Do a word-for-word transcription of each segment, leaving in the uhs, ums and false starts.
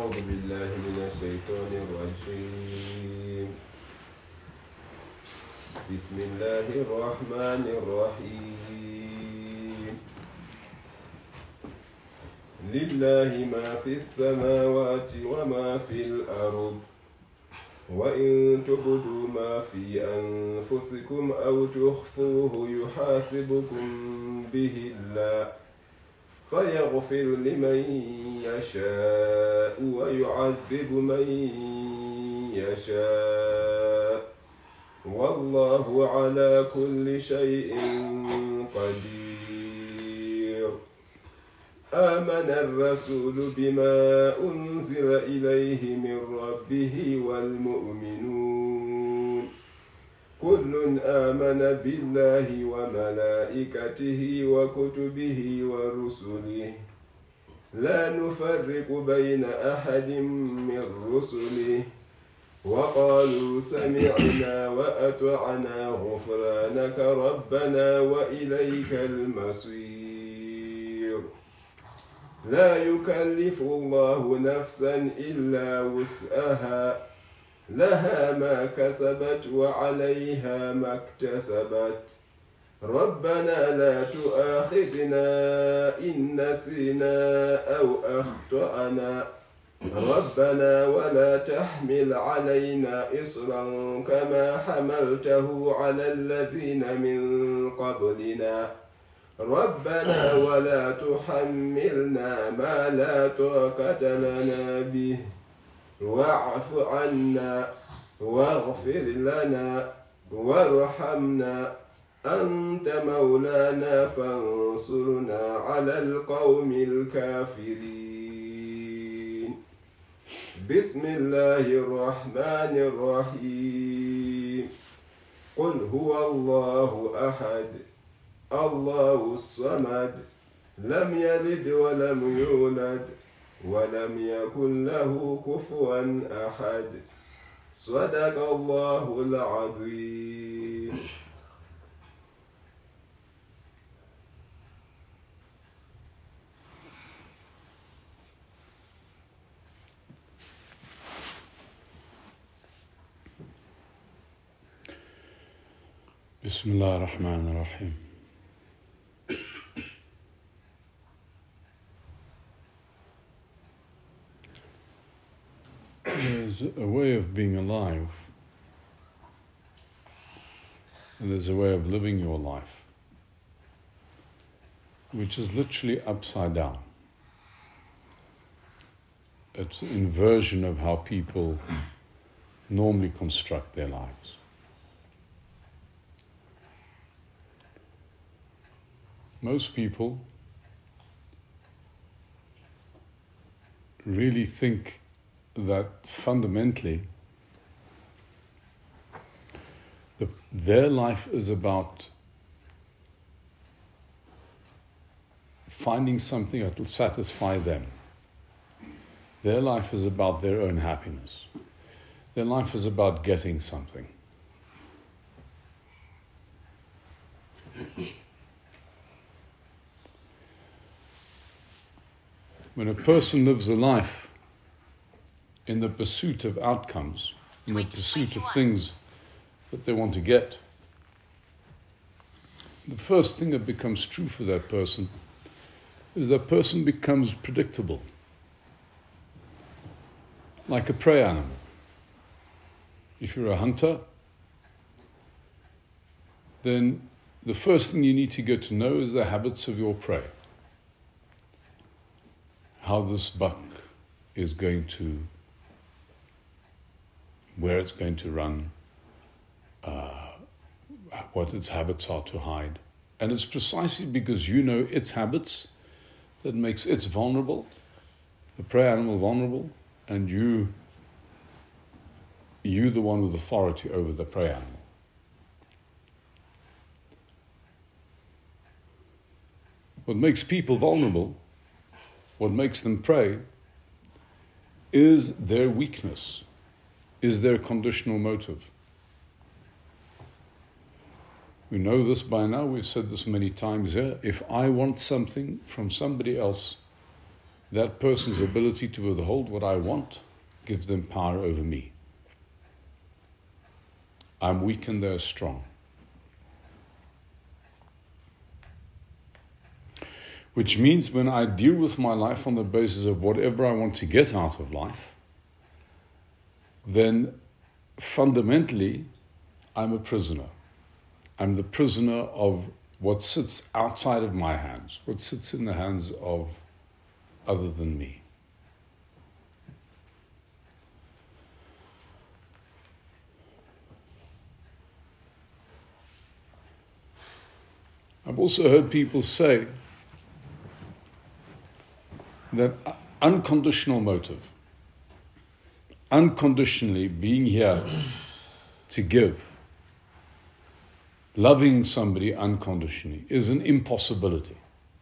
أعوذ بالله من الشيطان الرجيم بسم الله الرحمن الرحيم لله ما في السماوات وما في الأرض وإن تبدوا ما في أنفسكم أو تخفوه يحاسبكم به الله فيغفر لمن يشاء ويعذب من يشاء والله على كل شيء قدير آمن الرسول بما أنزل إليه من ربه والمؤمنون كل آمن بالله وملائكته وكتبه ورسله لا نفرق بين أحد من رسله وقالوا سمعنا وأطعنا غفرانك ربنا وإليك المصير لا يكلف الله نفسا إلا وسعها لها ما كسبت وعليها ما اكتسبت ربنا لا تؤاخذنا إن نسينا أو أخطأنا ربنا ولا تحمل علينا إصرا كما حملته على الذين من قبلنا ربنا ولا تحملنا ما لا طاقة لنا به واعف عنا واغفر لنا وارحمنا أنت مولانا فانصرنا على القوم الكافرين بسم الله الرحمن الرحيم قل هو الله أحد الله الصمد لم يلد ولم يولد ولم يكن له كفوا أحد صدق الله العظيم بسم الله الرحمن الرحيم There's a way of being alive, and there's a way of living your life, which is literally upside down. It's an inversion of how people normally construct their lives. Most people really think that fundamentally the, their life is about finding something that will satisfy them. Their life is about their own happiness. Their life is about getting something. When a person lives a life in the pursuit of outcomes, in the pursuit of things that they want to get, the first thing that becomes true for that person is that person becomes predictable, like a prey animal. If you're a hunter, then the first thing you need to get to know is the habits of your prey. How this buck is going to, where it's going to run, uh, what its habits are to hide. And it's precisely because you know its habits that makes it vulnerable, the prey animal vulnerable, and you, you the one with authority over the prey animal. What makes people vulnerable, what makes them prey, is their weakness, is their conditional motive. We know this by now, we've said this many times here. If I want something from somebody else, that person's ability to withhold what I want gives them power over me. I'm weak and they're strong. Which means when I deal with my life on the basis of whatever I want to get out of life, then fundamentally I'm a prisoner. I'm the prisoner of what sits outside of my hands, what sits in the hands of other than me. I've also heard people say that unconditional motive, unconditionally being here to give, loving somebody unconditionally is an impossibility.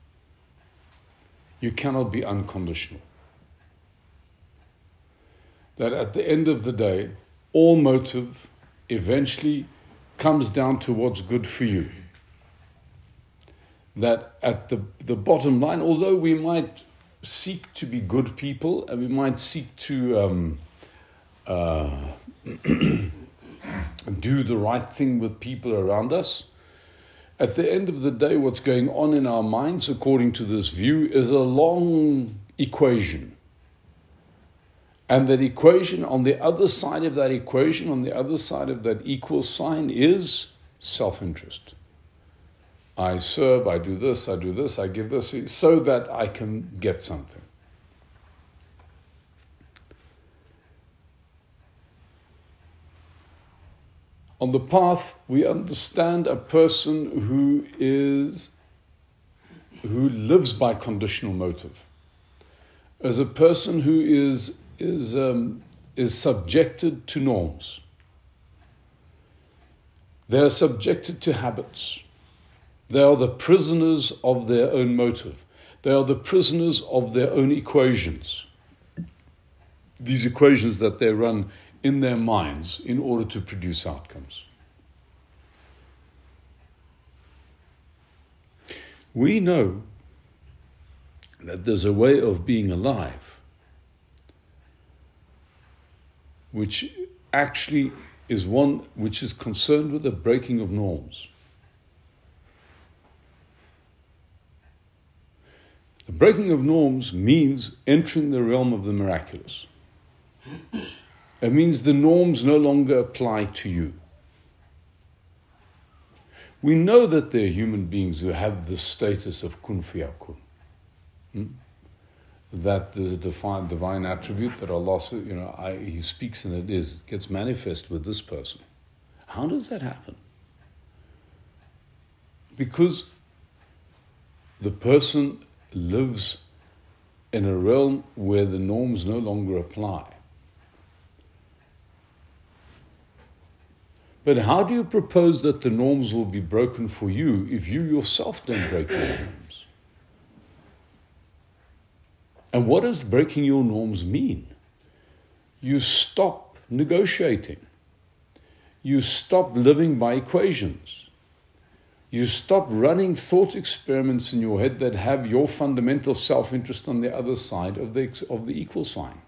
You cannot be unconditional. That at the end of the day, all motive eventually comes down to what's good for you. That at the, the bottom line, although we might seek to be good people and we might seek to um, uh, do the right thing with people around us, at the end of the day, what's going on in our minds, according to this view, is a long equation. And that equation, on the other side of that equation, on the other side of that equal sign, is self-interest. I serve, I do this, I do this, I give this, so that I can get something. On the path, we understand a person who is, who lives by conditional motive, as a person who is is um, is subjected to norms. They are subjected to habits. They are the prisoners of their own motive. They are the prisoners of their own equations. These equations that they run in their minds in order to produce outcomes. We know that there's a way of being alive which actually is one which is concerned with the breaking of norms. The breaking of norms means entering the realm of the miraculous. It means the norms no longer apply to you. We know that there are human beings who have the status of kun fayakun. Hmm? That there's a divine, divine attribute that Allah, you know, I, He speaks and it is, gets manifest with this person. How does that happen? Because the person lives in a realm where the norms no longer apply. But how do you propose that the norms will be broken for you if you yourself don't break your norms? And what does breaking your norms mean? You stop negotiating. You stop living by equations. You stop running thought experiments in your head that have your fundamental self-interest on the other side of the, of the equal sign.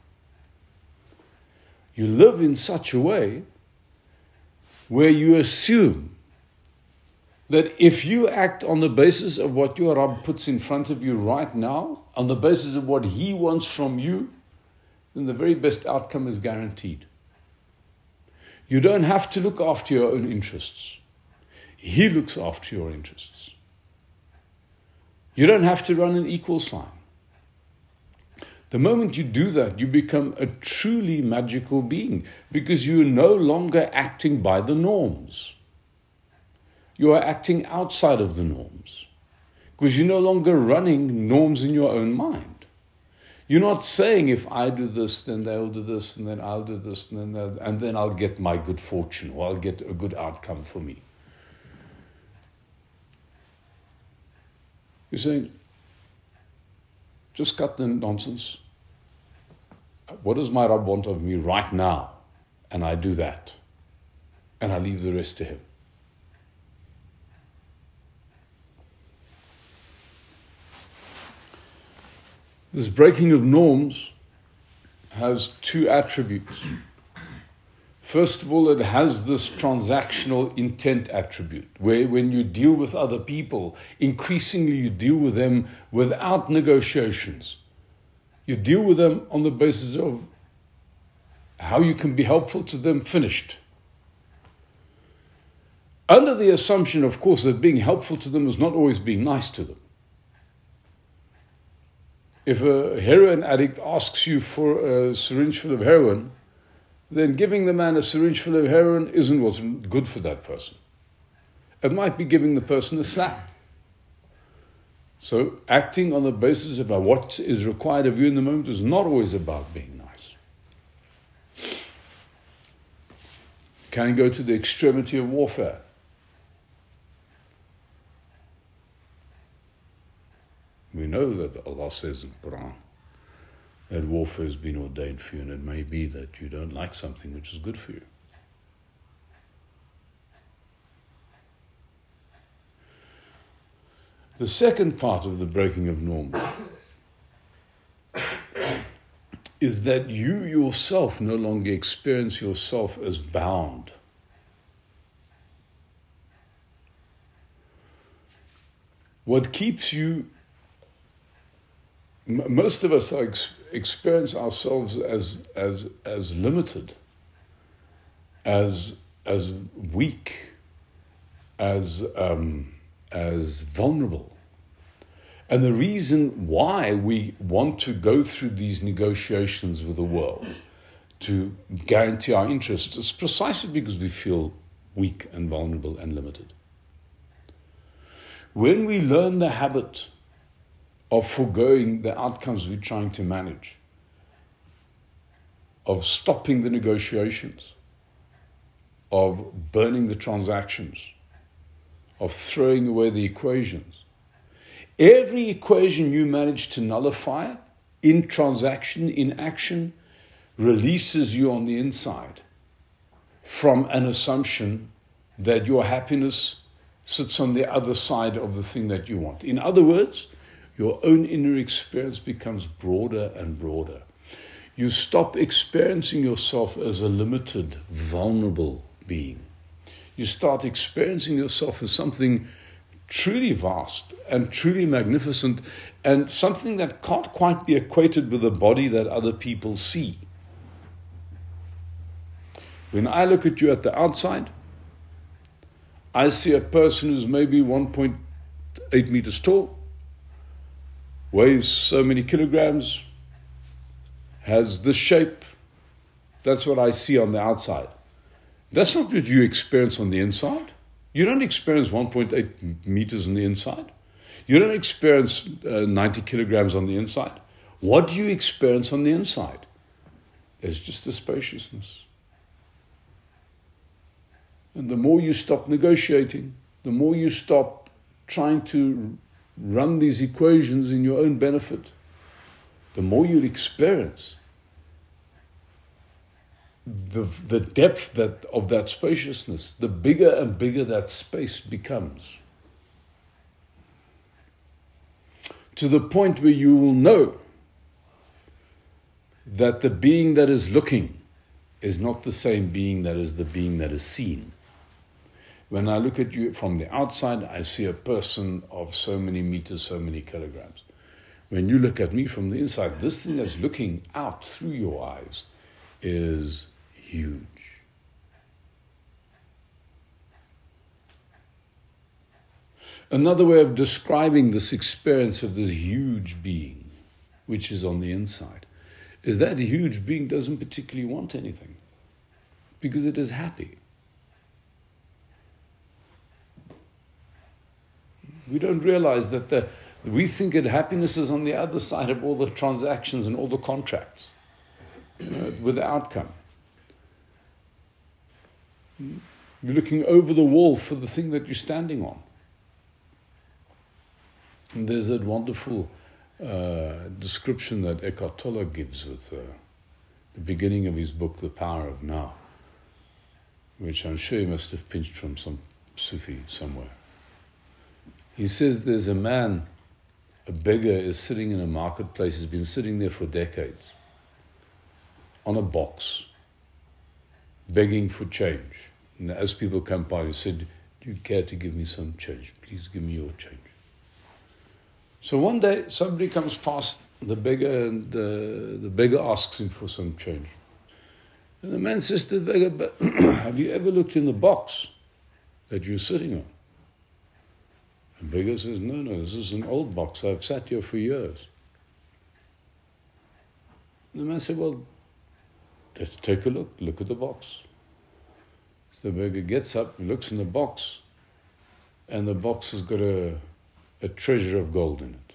You live in such a way where you assume that if you act on the basis of what your Rabb puts in front of you right now, on the basis of what He wants from you, then the very best outcome is guaranteed. You don't have to look after your own interests. He looks after your interests. You don't have to run an equal sign. The moment you do that, you become a truly magical being because you're no longer acting by the norms. You are acting outside of the norms because you're no longer running norms in your own mind. You're not saying, if I do this, then they'll do this, and then I'll do this, and then, they'll, and then I'll get my good fortune, or I'll get a good outcome for me. You're saying, just cut the nonsense. What does my Rabb want of me right now? And I do that. And I leave the rest to Him. This breaking of norms has two attributes. First of all, it has this transactional intent attribute, where when you deal with other people, increasingly you deal with them without negotiations. You deal with them on the basis of how you can be helpful to them, finished. Under the assumption, of course, that being helpful to them is not always being nice to them. If a heroin addict asks you for a syringe full of heroin, then giving the man a syringe full of heroin isn't what's good for that person. It might be giving the person a slap. So acting on the basis of what is required of you in the moment is not always about being nice. Can go to the extremity of warfare. We know that Allah says in the Quran that warfare has been ordained for you, and it may be that you don't like something which is good for you. The second part of the breaking of norms is that you yourself no longer experience yourself as bound. What keeps you, m- most of us are ex- experience ourselves as as as limited, as as weak, as um, as vulnerable. And the reason why we want to go through these negotiations with the world to guarantee our interests is precisely because we feel weak and vulnerable and limited. When we learn the habit of foregoing the outcomes we're trying to manage, of stopping the negotiations, of burning the transactions, of throwing away the equations, every equation you manage to nullify in transaction, in action, releases you on the inside from an assumption that your happiness sits on the other side of the thing that you want. In other words, your own inner experience becomes broader and broader. You stop experiencing yourself as a limited, vulnerable being. You start experiencing yourself as something truly vast and truly magnificent, and something that can't quite be equated with the body that other people see. When I look at you at the outside, I see a person who's maybe one point eight meters tall, weighs so many kilograms, has this shape. That's what I see on the outside. That's not what you experience on the inside. You don't experience one point eight meters on the inside. You don't experience uh, ninety kilograms on the inside. What do you experience on the inside? There's just a spaciousness. And the more you stop negotiating, the more you stop trying to run these equations in your own benefit, the more you'll experience the the depth that of that spaciousness, the bigger and bigger that space becomes. To the point where you will know that the being that is looking is not the same being that is the being that is seen. When I look at you from the outside, I see a person of so many meters, so many kilograms. When you look at me from the inside, this thing that's looking out through your eyes is huge. Another way of describing this experience of this huge being, which is on the inside, is that huge being doesn't particularly want anything because it is happy. We don't realize that the, we think that happiness is on the other side of all the transactions and all the contracts, you know, with the outcome. You're looking over the wall for the thing that you're standing on. And there's that wonderful uh, description that Eckhart Tolle gives with uh, the beginning of his book, The Power of Now, which I'm sure he must have pinched from some Sufi somewhere. He says there's a man a beggar is sitting in a marketplace, has been sitting there for decades, on a box, begging for change. And as people come by, he said, do you care to give me some change? Please give me your change. So one day, somebody comes past the beggar, and uh, the beggar asks him for some change. And the man says to the beggar, but have you ever looked in the box that you're sitting on? The beggar says, no, no, this is an old box. I've sat here for years. And the man said, well, let's take a look. Look at the box. So the beggar gets up, looks in the box, and the box has got a, a treasure of gold in it.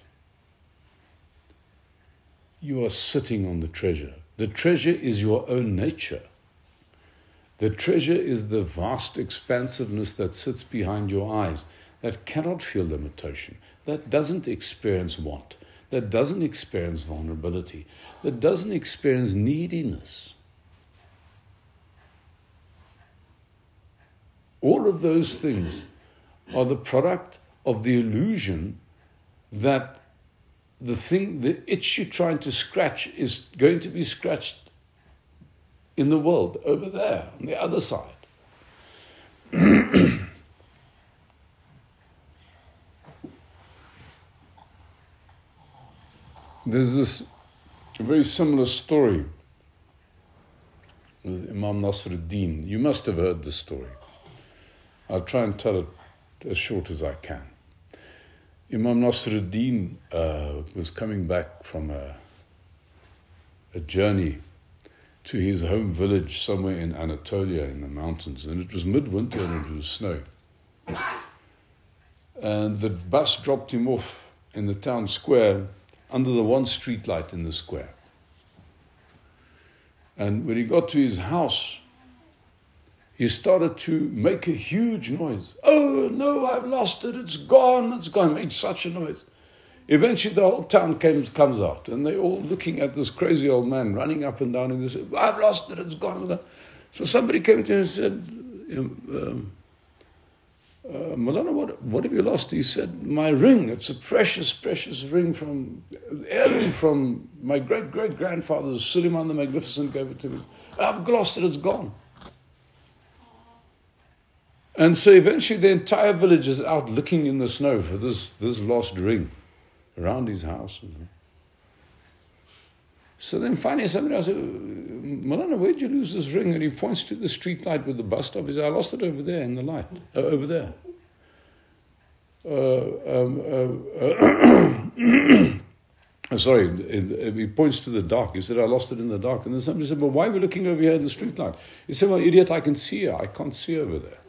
You are sitting on the treasure. The treasure is your own nature. The treasure is the vast expansiveness that sits behind your eyes, that cannot feel limitation, that doesn't experience want, that doesn't experience vulnerability, that doesn't experience neediness. All of those things are the product of the illusion that the thing, the itch you're trying to scratch is going to be scratched in the world, over there, on the other side. There's this very similar story with Imam Nasruddin. You must have heard this story. I'll try and tell it as short as I can. Imam Nasruddin uh, was coming back from a, a journey to his home village somewhere in Anatolia in the mountains, and it was midwinter and it was snow. And the bus dropped him off in the town square under the one street light in the square. And when he got to his house, he started to make a huge noise. Oh, no, I've lost it. It's gone. It's gone. Made such a noise. Eventually, the whole town came, comes out, and they're all looking at this crazy old man running up and down. And they said, I've lost it. It's gone. So somebody came to him and said, um, uh, Malana, what, what have you lost? He said, my ring. It's a precious, precious ring from heirloom from my great-great-grandfather, Suleiman the Magnificent, gave it to me. I've lost it. It's gone. And so eventually the entire village is out looking in the snow for this, this lost ring around his house. So then finally somebody else said, Malana, where'd you lose this ring? And he points to the street light with the bus stop. He said, I lost it over there in the light, uh, over there. Uh, um, uh, uh, sorry, he points to the dark. He said, I lost it in the dark. And then somebody said, well, why are we looking over here in the street light? He said, well, idiot, I can see her. I can't see over there.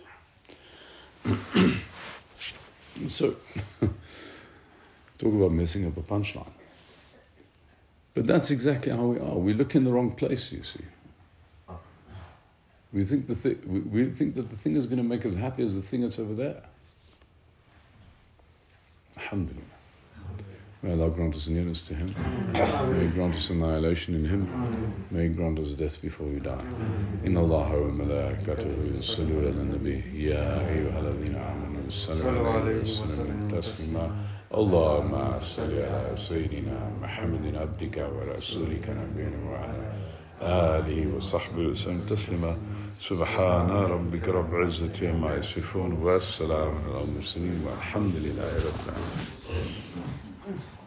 So, talk about messing up a punchline. But that's exactly how we are. We look in the wrong place, you see. We think the thi- we, we think that the thing is going to make us happy as the thing that's over there. Alhamdulillah. May Allah grant us nearness to Him. May He grant us annihilation in Him. May He grant us death before we die. Inna Allah wa malaikatahu yusalluna ala nabi. Ya ayyuha alladhina amanu sallu alayhi wa sallimu taslima. Allahumma salli ala Sayyidina Muhammadin abdika wa rasulika nabiyina wa ala alihi wa sahbihi wa sallam taslima. Subhana rabbika rabbil izzati amma yasifun wa salamun ala al-mursalin walhamdulillahi rabbil alamin.